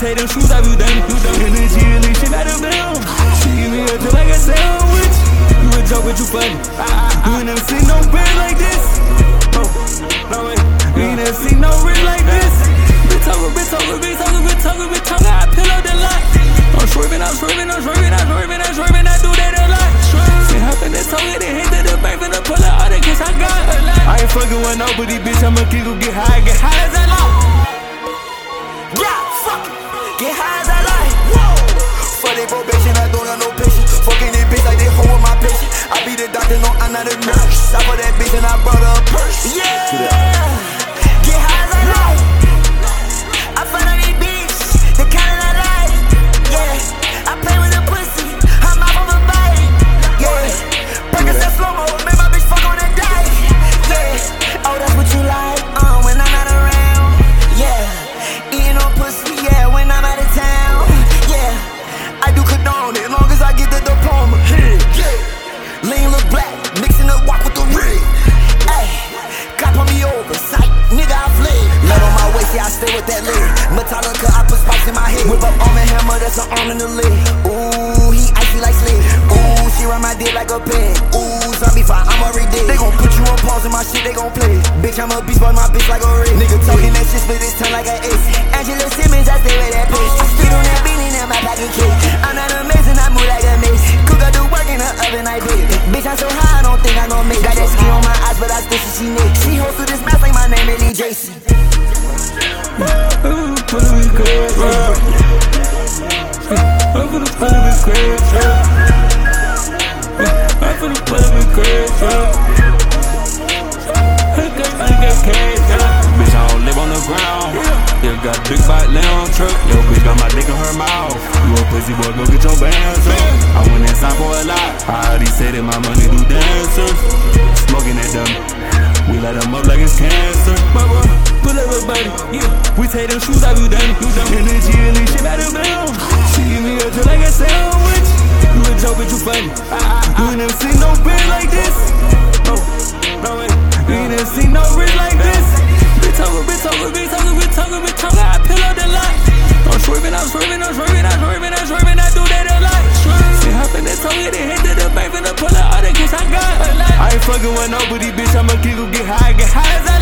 take them shoes off, you done. Energy and this shit out of bounds. She give me a drink like a sandwich. You a joke, but you funny. You ain't never seen no bread like this. Oh, no way. You ain't never seen no rich like this. Bitch talking, bitch talking, bitch talking, bitch talking, bitch talking. I pillow the lot. I'm swerving, I'm swerving, I'm swerving, I'm swerving, I'm swerving. I do that a lot. See, hopping that tongue and hit to the bank, finna pull out all the kiss I got a lot. I ain't fucking with nobody, bitch. I'ma keep go get high as I like. Yeah, fuck it, get high as I like. For they probation, I don't have no patience. Fucking this bitch like they hold my patient. I be the doctor, no, I'm not a nurse. I put that bitch and I brought her a purse. Yeah, get high as I like. I find on these beats, the kind I like. Yeah, I play with the pussy, I'm out of a bite. Yeah, Percocet slow-mo, make my bitch fuck on the diet. Yeah, oh that's what you like, when I'm not around. Yeah, eating on pussy, yeah, when I'm out of town. Yeah, I do condone it, as long as I get the diploma. Yeah, lean look black, mixing the walk with the rig. Ayy, cop on me over, sight, nigga I fled. Lead on my waist, yeah I stay with that lid. Metallica, I put spikes in my head. Whip up arm and hammer, that's an arm in the leg. Ooh, he icy like sled. Ooh, she ride my dick like a peg. Ooh, zombie fight, I'm already dead. They gon' put you on pause and my shit, they gon' play. Bitch, I'm a beast, boy, my bitch like a rig. Nigga talking that shit, split his tongue like an ace. Angela Simmons, I stay with that bitch. I stood on that beanie in my pocket cake. I'm not amazing, I move like a mace. Cook up the work in the oven, I did. Bitch, I'm so high, I don't think I gon' make. Got that skin on my eyes, but I still see Nick. She holds to this mouth like my name, Lily JC. I'm gonna put him in crib, I'm gonna put him in crib, I'm gonna put him in crib, I got cash, bitch, I don't live on the ground. You got big bike, lay on truck. Yo, bitch, got my dick in her mouth. You a pussy boy, go get your bands up. I went inside for a lot. I already said that my money do dancers. Smoking that dumb. We light them up like it's cancer. Pull up a buddy, yeah. We take them shoes off, you done. Energy and this shit out of bounds. She give me a drink like a sandwich. You a joke, but you funny. You ain't never seen no bread like this. Oh, no way. You ain't never seen no rich like this. Bitch talking, bitch talking, bitch talking, bitch talking, bitch talking. I pillow the lot. I'm swerving, I'm swerving, I'm swerving, I'm swerving, I'm swerving. I do that a lot. See, hopping that tongue and hit to the bank, finna pull out all the kiss I got a lot. I ain't fucking with nobody, bitch. I'ma keep go get high as I